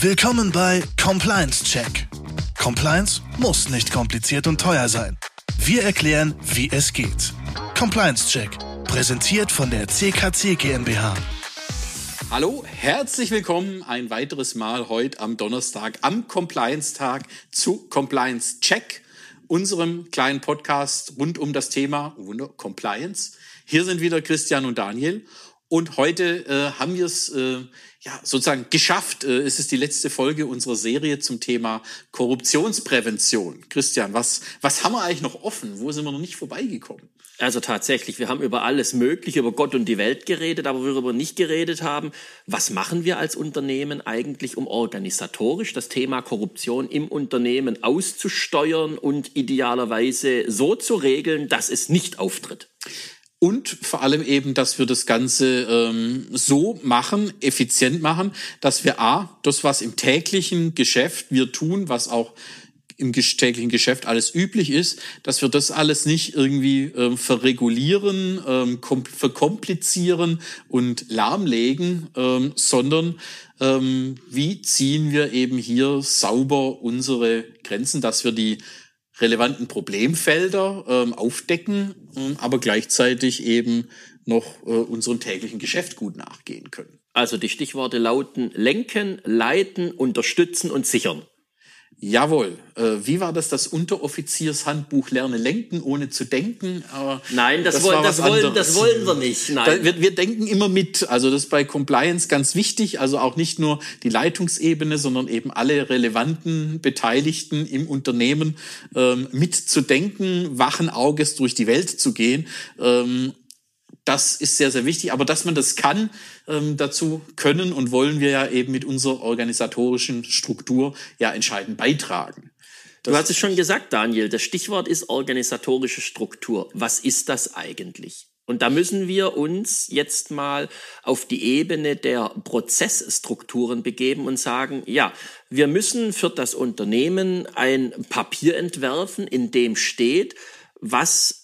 Willkommen bei Compliance Check. Compliance muss nicht kompliziert und teuer sein. Wir erklären, wie es geht. Compliance Check, präsentiert von der CKC GmbH. Hallo, herzlich willkommen ein weiteres Mal heute am Donnerstag, am Compliance-Tag zu Compliance Check, unserem kleinen Podcast rund um das Thema Compliance. Hier sind wieder Christian und Daniel und heute haben wir es sozusagen geschafft. Es ist die letzte Folge unserer Serie zum Thema Korruptionsprävention. Christian, was haben wir eigentlich noch offen? Wo sind wir noch nicht vorbeigekommen? Also tatsächlich, wir haben über alles Mögliche, über Gott und die Welt geredet, aber worüber wir nicht geredet haben, was machen wir als Unternehmen eigentlich, um organisatorisch das Thema Korruption im Unternehmen auszusteuern und idealerweise so zu regeln, dass es nicht auftritt. Und vor allem eben, dass wir das Ganze so machen, effizient machen, dass wir das, was im täglichen Geschäft wir tun, was auch im täglichen Geschäft alles üblich ist, dass wir das alles nicht irgendwie verregulieren, verkomplizieren und lahmlegen, sondern wie ziehen wir eben hier sauber unsere Grenzen, dass wir die relevanten Problemfelder aufdecken, aber gleichzeitig eben noch unserem täglichen Geschäft gut nachgehen können. Also die Stichworte lauten lenken, leiten, unterstützen und sichern. Jawohl. Wie war das Unteroffiziershandbuch Lerne lenken, ohne zu denken? Aber nein, das wollen wir nicht. Nein. Wir denken immer mit. Also das ist bei Compliance ganz wichtig. Also auch nicht nur die Leitungsebene, sondern eben alle relevanten Beteiligten im Unternehmen mitzudenken, wachen Auges durch die Welt zu gehen. Das ist sehr, sehr wichtig. Aber dass man das kann, dazu können und wollen wir ja eben mit unserer organisatorischen Struktur ja entscheidend beitragen. Du hast es schon gesagt, Daniel, das Stichwort ist organisatorische Struktur. Was ist das eigentlich? Und da müssen wir uns jetzt mal auf die Ebene der Prozessstrukturen begeben und sagen, ja, wir müssen für das Unternehmen ein Papier entwerfen, in dem steht, was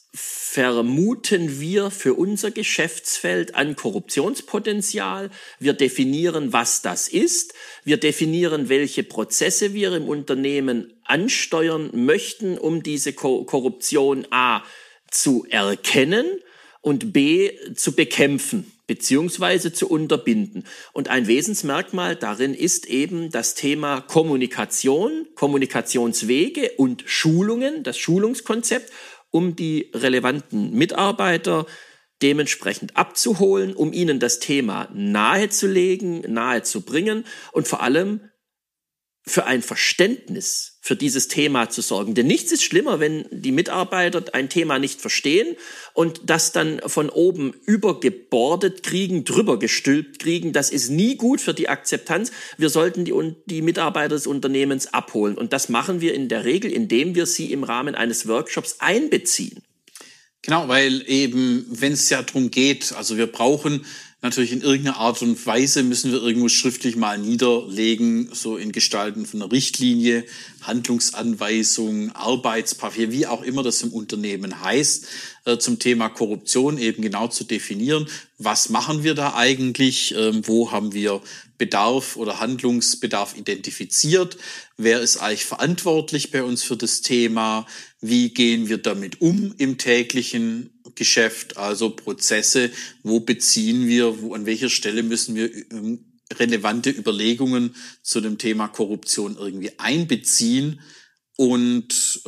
vermuten wir für unser Geschäftsfeld an Korruptionspotenzial. Wir definieren, was das ist. Wir definieren, welche Prozesse wir im Unternehmen ansteuern möchten, um diese Korruption A zu erkennen und B zu bekämpfen beziehungsweise zu unterbinden. Und ein Wesensmerkmal darin ist eben das Thema Kommunikation, Kommunikationswege und Schulungen, das Schulungskonzept, um die relevanten Mitarbeiter dementsprechend abzuholen, um ihnen das Thema nahezulegen, nahezubringen und vor allem für ein Verständnis für dieses Thema zu sorgen. Denn nichts ist schlimmer, wenn die Mitarbeiter ein Thema nicht verstehen und das dann von oben übergebordet kriegen, drüber gestülpt kriegen. Das ist nie gut für die Akzeptanz. Wir sollten die Mitarbeiter des Unternehmens abholen. Und das machen wir in der Regel, indem wir sie im Rahmen eines Workshops einbeziehen. Genau, weil eben, wenn es ja darum geht, also wir brauchen natürlich in irgendeiner Art und Weise, müssen wir irgendwo schriftlich mal niederlegen, so in Gestalten von einer Richtlinie, Handlungsanweisung, Arbeitspapier, wie auch immer das im Unternehmen heißt, zum Thema Korruption eben genau zu definieren. Was machen wir da eigentlich? Wo haben wir Bedarf oder Handlungsbedarf identifiziert? Wer ist eigentlich verantwortlich bei uns für das Thema? Wie gehen wir damit um im täglichen Geschäft? Also Prozesse, wo beziehen wir, an welcher Stelle müssen wir relevante Überlegungen zu dem Thema Korruption irgendwie einbeziehen und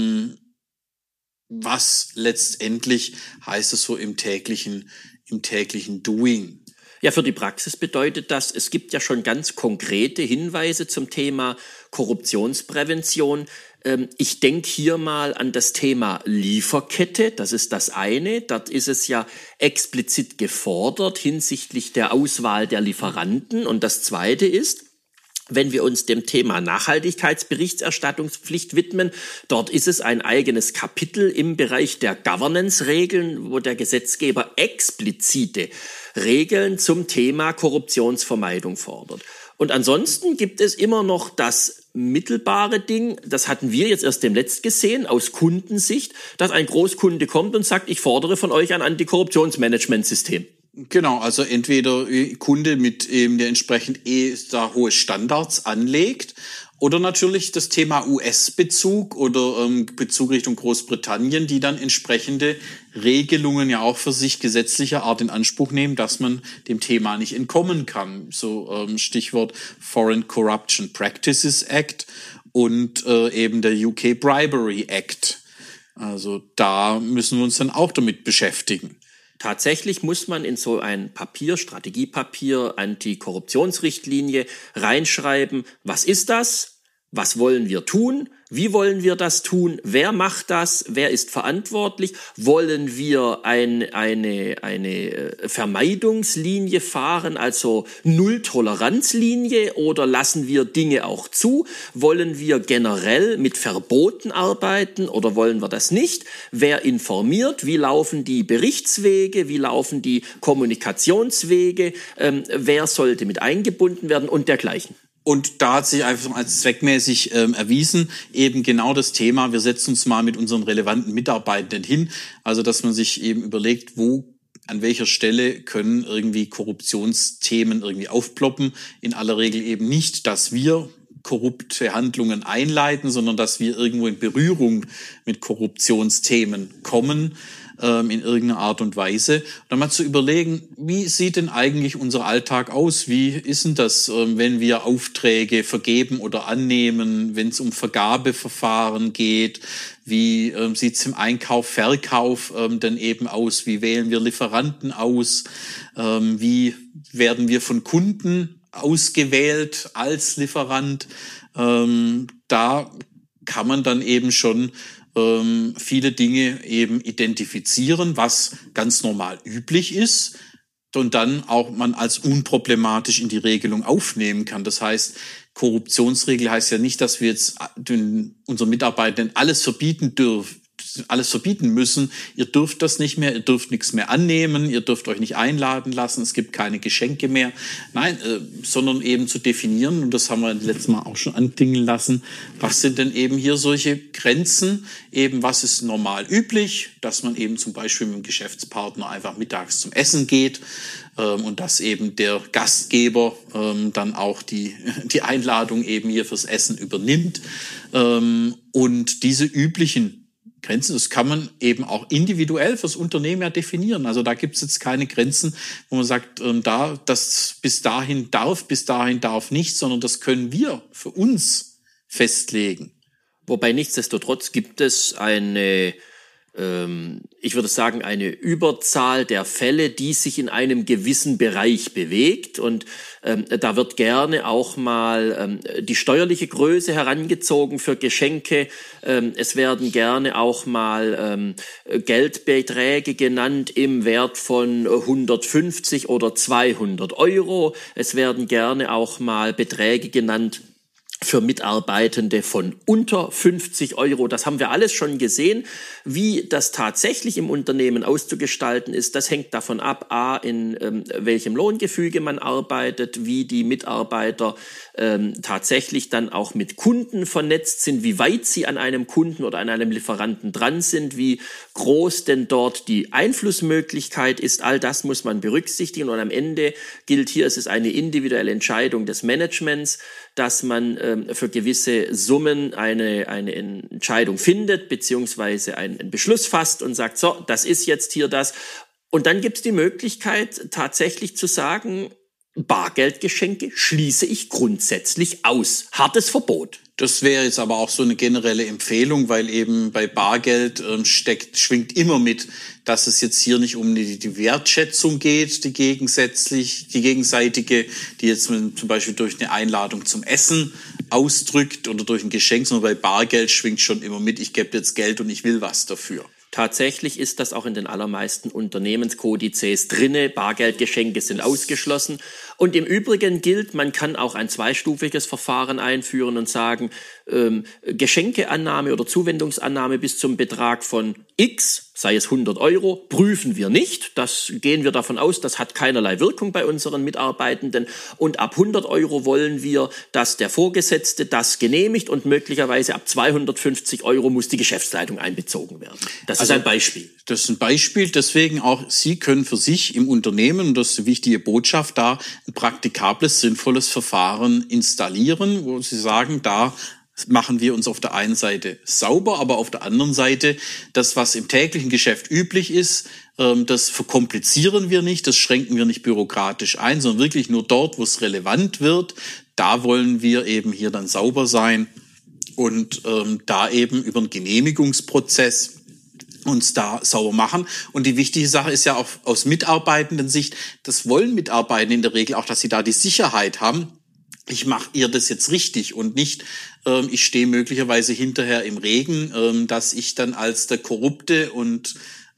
was letztendlich heißt es so im täglichen Doing. Ja, für die Praxis bedeutet das, es gibt ja schon ganz konkrete Hinweise zum Thema Korruptionsprävention. Ich denke hier mal an das Thema Lieferkette, das ist das eine. Dort ist es ja explizit gefordert hinsichtlich der Auswahl der Lieferanten. Und das zweite ist, wenn wir uns dem Thema Nachhaltigkeitsberichterstattungspflicht widmen, dort ist es ein eigenes Kapitel im Bereich der Governance-Regeln, wo der Gesetzgeber explizite Regeln zum Thema Korruptionsvermeidung fordert. Und ansonsten gibt es immer noch das mittelbare Ding, das hatten wir jetzt erst demnächst gesehen, aus Kundensicht, dass ein Großkunde kommt und sagt, ich fordere von euch ein Antikorruptionsmanagementsystem. Genau, also entweder Kunde mit eben der entsprechend da hohe Standards anlegt oder natürlich das Thema US-Bezug oder Bezug Richtung Großbritannien, die dann entsprechende Regelungen ja auch für sich gesetzlicher Art in Anspruch nehmen, dass man dem Thema nicht entkommen kann. So Stichwort Foreign Corruption Practices Act und eben der UK Bribery Act. Also da müssen wir uns dann auch damit beschäftigen. Tatsächlich muss man in so ein Papier, Strategiepapier, Antikorruptionsrichtlinie reinschreiben, was ist das? Was wollen wir tun? Wie wollen wir das tun? Wer macht das? Wer ist verantwortlich? Wollen wir eine Vermeidungslinie fahren, also Null-Toleranz-Linie, oder lassen wir Dinge auch zu? Wollen wir generell mit Verboten arbeiten oder wollen wir das nicht? Wer informiert? Wie laufen die Berichtswege? Wie laufen die Kommunikationswege? Wer sollte mit eingebunden werden und dergleichen? Und da hat sich einfach als zweckmäßig erwiesen, eben genau das Thema, wir setzen uns mal mit unseren relevanten Mitarbeitenden hin, also dass man sich eben überlegt, an welcher Stelle können irgendwie Korruptionsthemen irgendwie aufploppen. In aller Regel eben nicht, dass wir korrupte Handlungen einleiten, sondern dass wir irgendwo in Berührung mit Korruptionsthemen kommen, in irgendeiner Art und Weise. Und dann mal zu überlegen, wie sieht denn eigentlich unser Alltag aus? Wie ist denn das, wenn wir Aufträge vergeben oder annehmen, wenn es um Vergabeverfahren geht? Wie sieht's im Einkauf, Verkauf denn eben aus? Wie wählen wir Lieferanten aus? Wie werden wir von Kunden ausgewählt als Lieferant? Da kann man dann eben schon viele Dinge eben identifizieren, was ganz normal üblich ist und dann auch man als unproblematisch in die Regelung aufnehmen kann. Das heißt, Korruptionsregel heißt ja nicht, dass wir jetzt unseren Mitarbeitern alles verbieten müssen. Ihr dürft das nicht mehr, ihr dürft nichts mehr annehmen, ihr dürft euch nicht einladen lassen, es gibt keine Geschenke mehr. Nein, sondern eben zu definieren, und das haben wir letztes Mal auch schon anklingen lassen, was sind denn eben hier solche Grenzen, eben was ist normal üblich, dass man eben zum Beispiel mit dem Geschäftspartner einfach mittags zum Essen geht und dass eben der Gastgeber dann auch die Einladung eben hier fürs Essen übernimmt und diese üblichen Grenzen, das kann man eben auch individuell fürs Unternehmen ja definieren. Also da gibt es jetzt keine Grenzen, wo man sagt, das bis dahin darf nicht, sondern das können wir für uns festlegen. Wobei nichtsdestotrotz gibt es ich würde sagen, eine Überzahl der Fälle, die sich in einem gewissen Bereich bewegt. Und da wird gerne auch mal die steuerliche Größe herangezogen für Geschenke. Es werden gerne auch mal Geldbeträge genannt im Wert von 150 oder 200 Euro. Es werden gerne auch mal Beträge genannt für Mitarbeitende von unter 50 Euro. Das haben wir alles schon gesehen. Wie das tatsächlich im Unternehmen auszugestalten ist, das hängt davon ab, in welchem Lohngefüge man arbeitet, wie die Mitarbeiter tatsächlich dann auch mit Kunden vernetzt sind, wie weit sie an einem Kunden oder an einem Lieferanten dran sind, wie groß denn dort die Einflussmöglichkeit ist. All das muss man berücksichtigen. Und am Ende gilt hier, es ist eine individuelle Entscheidung des Managements, dass man für gewisse Summen eine Entscheidung findet, beziehungsweise einen Beschluss fasst und sagt, so, das ist jetzt hier das. Und dann gibt es die Möglichkeit, tatsächlich zu sagen, Bargeldgeschenke schließe ich grundsätzlich aus. Hartes Verbot. Das wäre jetzt aber auch so eine generelle Empfehlung, weil eben bei Bargeld schwingt immer mit, dass es jetzt hier nicht um die Wertschätzung geht, die gegenseitige, die jetzt zum Beispiel durch eine Einladung zum Essen ausdrückt oder durch ein Geschenk, sondern bei Bargeld schwingt schon immer mit, ich gebe jetzt Geld und ich will was dafür. Tatsächlich ist das auch in den allermeisten Unternehmenskodizes drinne. Bargeldgeschenke sind ausgeschlossen. Und im Übrigen gilt, man kann auch ein zweistufiges Verfahren einführen und sagen, Geschenkeannahme oder Zuwendungsannahme bis zum Betrag von X, sei es 100 Euro, prüfen wir nicht. Das gehen wir davon aus, das hat keinerlei Wirkung bei unseren Mitarbeitenden. Und ab 100 Euro wollen wir, dass der Vorgesetzte das genehmigt und möglicherweise ab 250 Euro muss die Geschäftsleitung einbezogen werden. Das ist ein Beispiel. Das ist ein Beispiel, deswegen auch Sie können für sich im Unternehmen, und das ist eine wichtige Botschaft, da ein praktikables, sinnvolles Verfahren installieren, wo Sie sagen, da machen wir uns auf der einen Seite sauber, aber auf der anderen Seite das, was im täglichen Geschäft üblich ist, das verkomplizieren wir nicht, das schränken wir nicht bürokratisch ein, sondern wirklich nur dort, wo es relevant wird. Da wollen wir eben hier dann sauber sein und da eben über einen Genehmigungsprozess uns da sauber machen. Und die wichtige Sache ist ja auch aus Mitarbeitenden-Sicht, das wollen Mitarbeitende in der Regel auch, dass sie da die Sicherheit haben, ich mache ihr das jetzt richtig und nicht, ich stehe möglicherweise hinterher im Regen, dass ich dann als der Korrupte und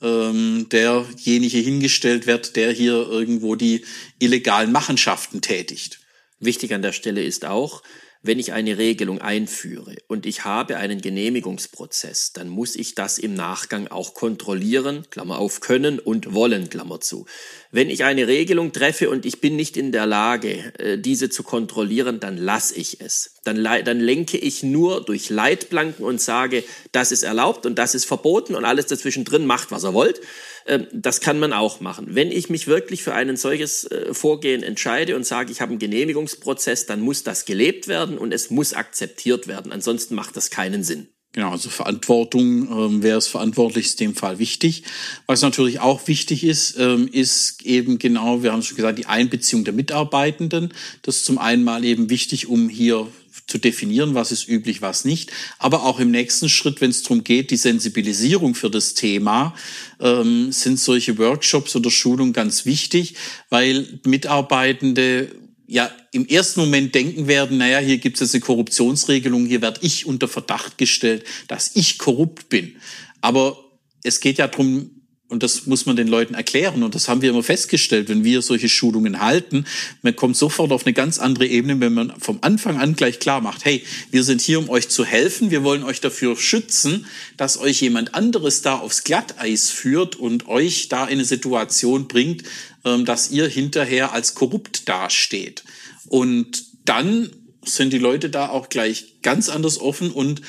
derjenige hingestellt wird, der hier irgendwo die illegalen Machenschaften tätigt. Wichtig an der Stelle ist auch, wenn ich eine Regelung einführe und ich habe einen Genehmigungsprozess, dann muss ich das im Nachgang auch kontrollieren, Klammer auf, können und wollen, Klammer zu. Wenn ich eine Regelung treffe und ich bin nicht in der Lage, diese zu kontrollieren, dann lasse ich es. Dann lenke ich nur durch Leitplanken und sage, das ist erlaubt und das ist verboten und alles dazwischen drin macht, was ihr wollt. Das kann man auch machen. Wenn ich mich wirklich für ein solches Vorgehen entscheide und sage, ich habe einen Genehmigungsprozess, dann muss das gelebt werden und es muss akzeptiert werden. Ansonsten macht das keinen Sinn. Genau, also Verantwortung, wer ist verantwortlich, ist in dem Fall wichtig. Was natürlich auch wichtig ist, ist eben genau, wir haben schon gesagt, die Einbeziehung der Mitarbeitenden. Das ist zum einen mal eben wichtig, um hier zu definieren, was ist üblich, was nicht. Aber auch im nächsten Schritt, wenn es darum geht, die Sensibilisierung für das Thema, sind solche Workshops oder Schulungen ganz wichtig, weil Mitarbeitende ja im ersten Moment denken werden, naja, hier gibt es jetzt eine Korruptionsregelung, hier werde ich unter Verdacht gestellt, dass ich korrupt bin. Aber es geht ja darum, und das muss man den Leuten erklären, und das haben wir immer festgestellt, wenn wir solche Schulungen halten, man kommt sofort auf eine ganz andere Ebene, wenn man vom Anfang an gleich klar macht, hey, wir sind hier, um euch zu helfen, wir wollen euch dafür schützen, dass euch jemand anderes da aufs Glatteis führt und euch da in eine Situation bringt, dass ihr hinterher als korrupt dasteht. Und dann sind die Leute da auch gleich ganz anders offen und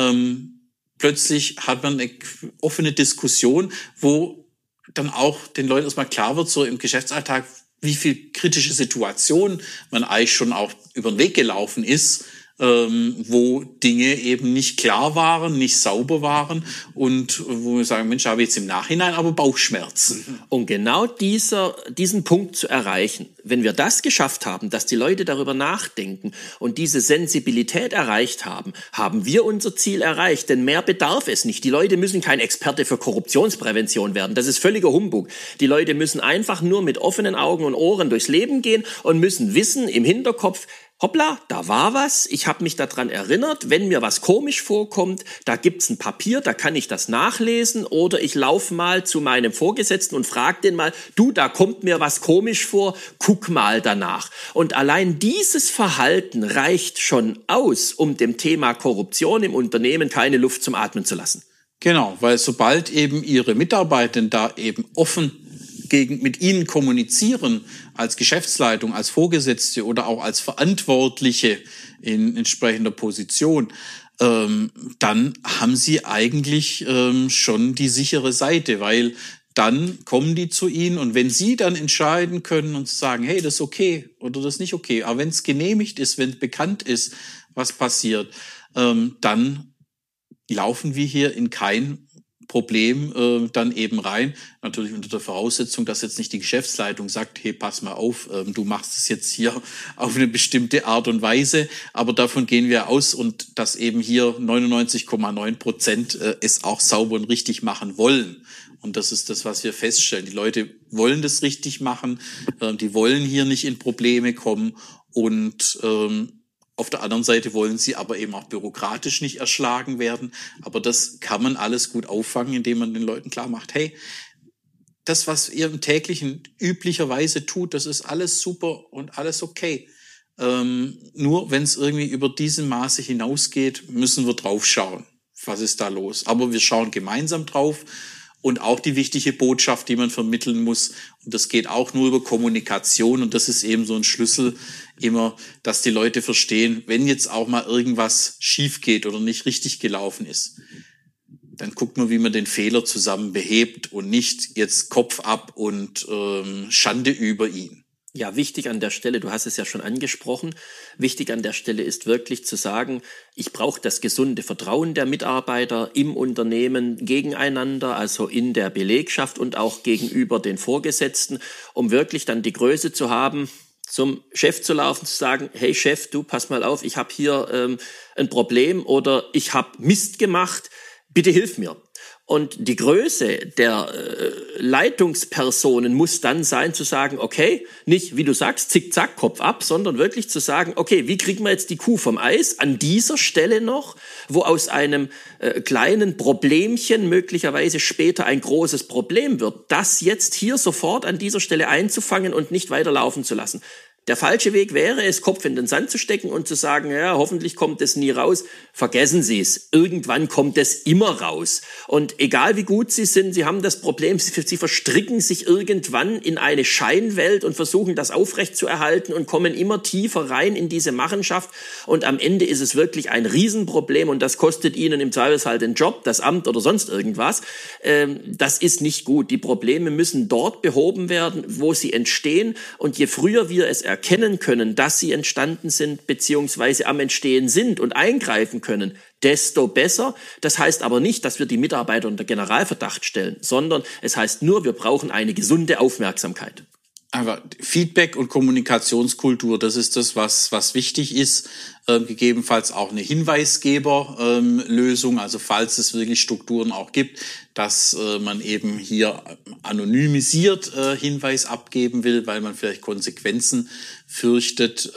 plötzlich hat man eine offene Diskussion, wo dann auch den Leuten erstmal klar wird, so im Geschäftsalltag, wie viel kritische Situationen man eigentlich schon auch über den Weg gelaufen ist, wo Dinge eben nicht klar waren, nicht sauber waren und wo wir sagen, Mensch, habe ich jetzt im Nachhinein aber Bauchschmerzen. Und genau diesen Punkt zu erreichen, wenn wir das geschafft haben, dass die Leute darüber nachdenken und diese Sensibilität erreicht haben, haben wir unser Ziel erreicht, denn mehr bedarf es nicht. Die Leute müssen kein Experte für Korruptionsprävention werden, das ist völliger Humbug. Die Leute müssen einfach nur mit offenen Augen und Ohren durchs Leben gehen und müssen wissen im Hinterkopf, hoppla, da war was, ich habe mich daran erinnert, wenn mir was komisch vorkommt, da gibt's ein Papier, da kann ich das nachlesen oder ich laufe mal zu meinem Vorgesetzten und frage den mal, du, da kommt mir was komisch vor, guck mal danach. Und allein dieses Verhalten reicht schon aus, um dem Thema Korruption im Unternehmen keine Luft zum Atmen zu lassen. Genau, weil sobald eben Ihre Mitarbeitenden da eben offen mit Ihnen kommunizieren, als Geschäftsleitung, als Vorgesetzte oder auch als Verantwortliche in entsprechender Position, dann haben Sie eigentlich schon die sichere Seite, weil dann kommen die zu Ihnen und wenn Sie dann entscheiden können und sagen, hey, das ist okay oder das ist nicht okay, aber wenn es genehmigt ist, wenn bekannt ist, was passiert, dann laufen wir hier in kein Problem dann eben rein. Natürlich unter der Voraussetzung, dass jetzt nicht die Geschäftsleitung sagt, hey, pass mal auf, du machst es jetzt hier auf eine bestimmte Art und Weise. Aber davon gehen wir aus und dass eben hier 99,9% es auch sauber und richtig machen wollen. Und das ist das, was wir feststellen. Die Leute wollen das richtig machen, die wollen hier nicht in Probleme kommen und auf der anderen Seite wollen sie aber eben auch bürokratisch nicht erschlagen werden. Aber das kann man alles gut auffangen, indem man den Leuten klar macht, hey, das, was ihr im täglichen üblicherweise tut, das ist alles super und alles okay. Nur wenn es irgendwie über diesen Maße hinausgeht, müssen wir drauf schauen. Was ist da los? Aber wir schauen gemeinsam drauf. Und auch die wichtige Botschaft, die man vermitteln muss. Und das geht auch nur über Kommunikation. Und das ist eben so ein Schlüssel immer, dass die Leute verstehen, wenn jetzt auch mal irgendwas schief geht oder nicht richtig gelaufen ist. dann guckt man, wie man den Fehler zusammen behebt und nicht jetzt Kopf ab und Schande über ihn. Ja, wichtig an der Stelle, du hast es ja schon angesprochen, wichtig an der Stelle ist wirklich zu sagen, ich brauche das gesunde Vertrauen der Mitarbeiter im Unternehmen gegeneinander, also in der Belegschaft und auch gegenüber den Vorgesetzten, um wirklich dann die Größe zu haben, zum Chef zu laufen, zu sagen, hey Chef, du pass mal auf, ich habe hier ein Problem oder ich habe Mist gemacht, bitte hilf mir. Und die Größe der Leitungspersonen muss dann sein, zu sagen, okay, nicht, wie du sagst, zickzack, Kopf ab, sondern wirklich zu sagen, okay, wie kriegen wir jetzt die Kuh vom Eis an dieser Stelle noch, wo aus einem kleinen Problemchen möglicherweise später ein großes Problem wird, das jetzt hier sofort an dieser Stelle einzufangen und nicht weiterlaufen zu lassen. Der falsche Weg wäre es, Kopf in den Sand zu stecken und zu sagen, ja, hoffentlich kommt es nie raus. Vergessen Sie es. Irgendwann kommt es immer raus. Und egal wie gut Sie sind, Sie haben das Problem, Sie verstricken sich irgendwann in eine Scheinwelt und versuchen das aufrechtzuerhalten und kommen immer tiefer rein in diese Machenschaft. Und am Ende ist es wirklich ein Riesenproblem und das kostet Ihnen im Zweifelsfall den Job, das Amt oder sonst irgendwas. Das ist nicht gut. Die Probleme müssen dort behoben werden, wo sie entstehen. Und je früher wir es erkennen können, dass sie entstanden sind beziehungsweise am Entstehen sind und eingreifen können, desto besser. Das heißt aber nicht, dass wir die Mitarbeiter unter Generalverdacht stellen, sondern es heißt nur, wir brauchen eine gesunde Aufmerksamkeit. Aber Feedback und Kommunikationskultur, das ist das, was wichtig ist. Gegebenenfalls auch eine Hinweisgeberlösung, also falls es wirklich Strukturen auch gibt, dass man eben hier anonymisiert Hinweis abgeben will, weil man vielleicht Konsequenzen fürchtet.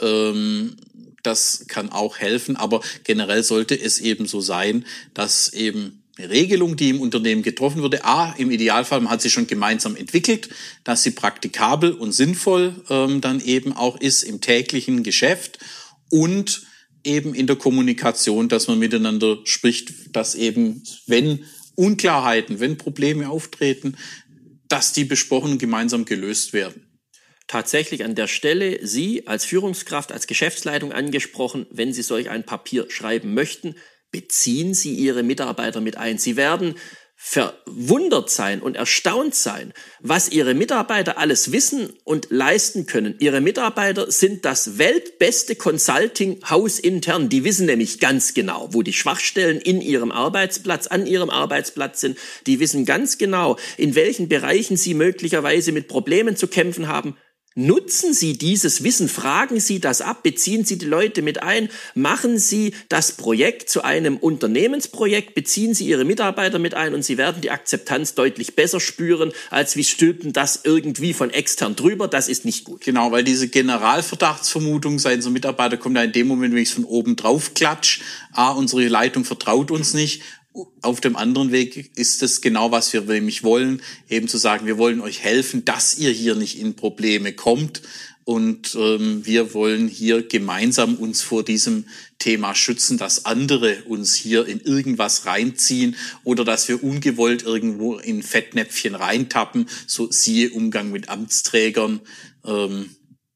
Das kann auch helfen, aber generell sollte es eben so sein, dass eben eine Regelung, die im Unternehmen getroffen wurde, im Idealfall, man hat sie schon gemeinsam entwickelt, dass sie praktikabel und sinnvoll dann eben auch ist im täglichen Geschäft und eben in der Kommunikation, dass man miteinander spricht, dass eben, wenn Unklarheiten, wenn Probleme auftreten, dass die besprochen und gemeinsam gelöst werden. Tatsächlich an der Stelle, Sie als Führungskraft, als Geschäftsleitung angesprochen, wenn Sie solch ein Papier schreiben möchten, beziehen Sie Ihre Mitarbeiter mit ein. Sie werden verwundert sein und erstaunt sein, was Ihre Mitarbeiter alles wissen und leisten können. Ihre Mitarbeiter sind das weltbeste Consulting hausintern. Die wissen nämlich ganz genau, wo die Schwachstellen in ihrem Arbeitsplatz, an ihrem Arbeitsplatz sind. Die wissen ganz genau, in welchen Bereichen sie möglicherweise mit Problemen zu kämpfen haben. Nutzen Sie dieses Wissen, fragen Sie das ab, beziehen Sie die Leute mit ein, machen Sie das Projekt zu einem Unternehmensprojekt, beziehen Sie Ihre Mitarbeiter mit ein und Sie werden die Akzeptanz deutlich besser spüren, als wie stülpen das irgendwie von extern drüber. Das ist nicht gut. Genau, weil diese Generalverdachtsvermutung seitens der Mitarbeiter kommt ja in dem Moment, wenn ich es von oben drauf klatsche. Unsere Leitung vertraut uns nicht. Auf dem anderen Weg ist es genau, was wir nämlich wollen, eben zu sagen, wir wollen euch helfen, dass ihr hier nicht in Probleme kommt und wir wollen hier gemeinsam uns vor diesem Thema schützen, dass andere uns hier in irgendwas reinziehen oder dass wir ungewollt irgendwo in Fettnäpfchen reintappen, so siehe Umgang mit Amtsträgern. Wenn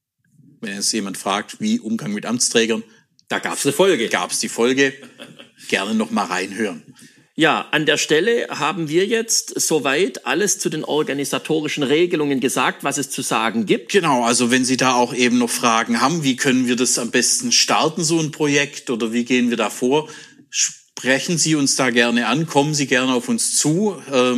jetzt jemand fragt, wie Umgang mit Amtsträgern, da gab's eine Folge. Gab's die Folge. Gerne noch mal reinhören. Ja, an der Stelle haben wir jetzt soweit alles zu den organisatorischen Regelungen gesagt, was es zu sagen gibt. Genau, also wenn Sie da auch eben noch Fragen haben, wie können wir das am besten starten, so ein Projekt, oder wie gehen wir da vor, sprechen Sie uns da gerne an, kommen Sie gerne auf uns zu.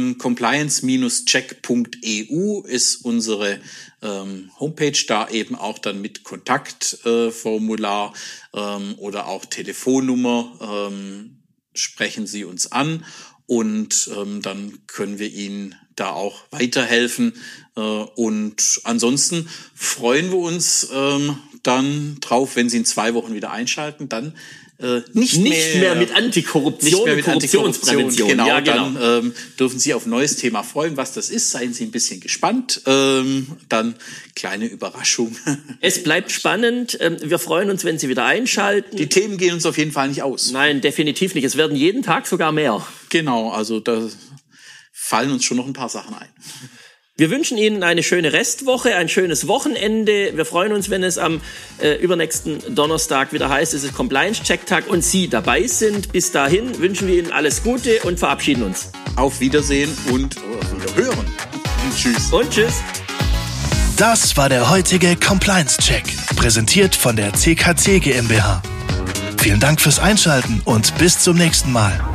Compliance-check.eu ist unsere Homepage, da eben auch dann mit Kontaktformular oder auch Telefonnummer. Sprechen Sie uns an und dann können wir Ihnen da auch weiterhelfen. Und ansonsten freuen wir uns dann drauf, wenn Sie in 2 Wochen wieder einschalten, dann nicht mehr mit Antikorruption, nicht mehr mit Korruptionsprävention. Genau, ja, genau. Dann dürfen Sie auf ein neues Thema freuen. Was das ist, seien Sie ein bisschen gespannt. Dann kleine Überraschung. Es bleibt spannend. Wir freuen uns, wenn Sie wieder einschalten. Die Themen gehen uns auf jeden Fall nicht aus. Nein, definitiv nicht. Es werden jeden Tag sogar mehr. Genau, also da fallen uns schon noch ein paar Sachen ein. Wir wünschen Ihnen eine schöne Restwoche, ein schönes Wochenende. Wir freuen uns, wenn es am übernächsten Donnerstag wieder heißt, es ist Compliance-Check-Tag und Sie dabei sind. Bis dahin wünschen wir Ihnen alles Gute und verabschieden uns. Auf Wiedersehen und Wiederhören. Tschüss. Und tschüss. Das war der heutige Compliance-Check, präsentiert von der CKC GmbH. Vielen Dank fürs Einschalten und bis zum nächsten Mal.